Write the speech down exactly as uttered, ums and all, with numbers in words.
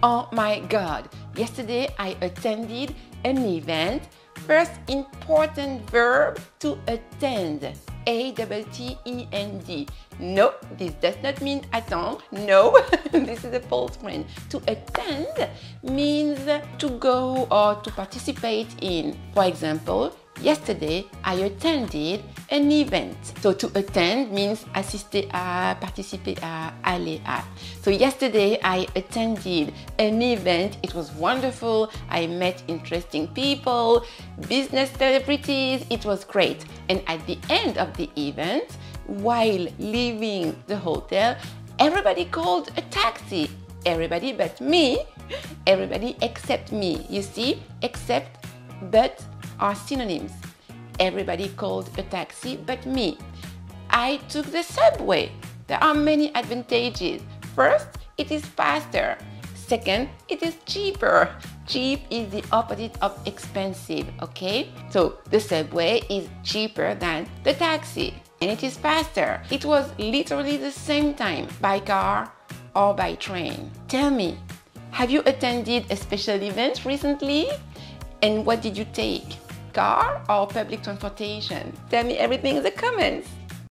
Oh my God, yesterday I attended an event. First important verb, to attend. A T T E N D. No, this does not mean attendre. No, this is a false friend. To attend means to go or to participate in. For example, yesterday I attended an event. So to attend means assister à, participer à, aller à. So yesterday I attended an event. It was wonderful. I met interesting people, business celebrities. It was great. And at the end of the event, while leaving the hotel, everybody called a taxi. Everybody but me. Everybody except me. You see, except, but are synonyms. Everybody called a taxi but me. I took the subway. There are many advantages. First, it is faster. Second, it is cheaper. Cheap is the opposite of expensive, okay? So the subway is cheaper than the taxi and it is faster. It was literally the same time by car or by train. Tell me, have you attended a special event recently? And what did you take? Car or public transportation? Tell me everything in the comments.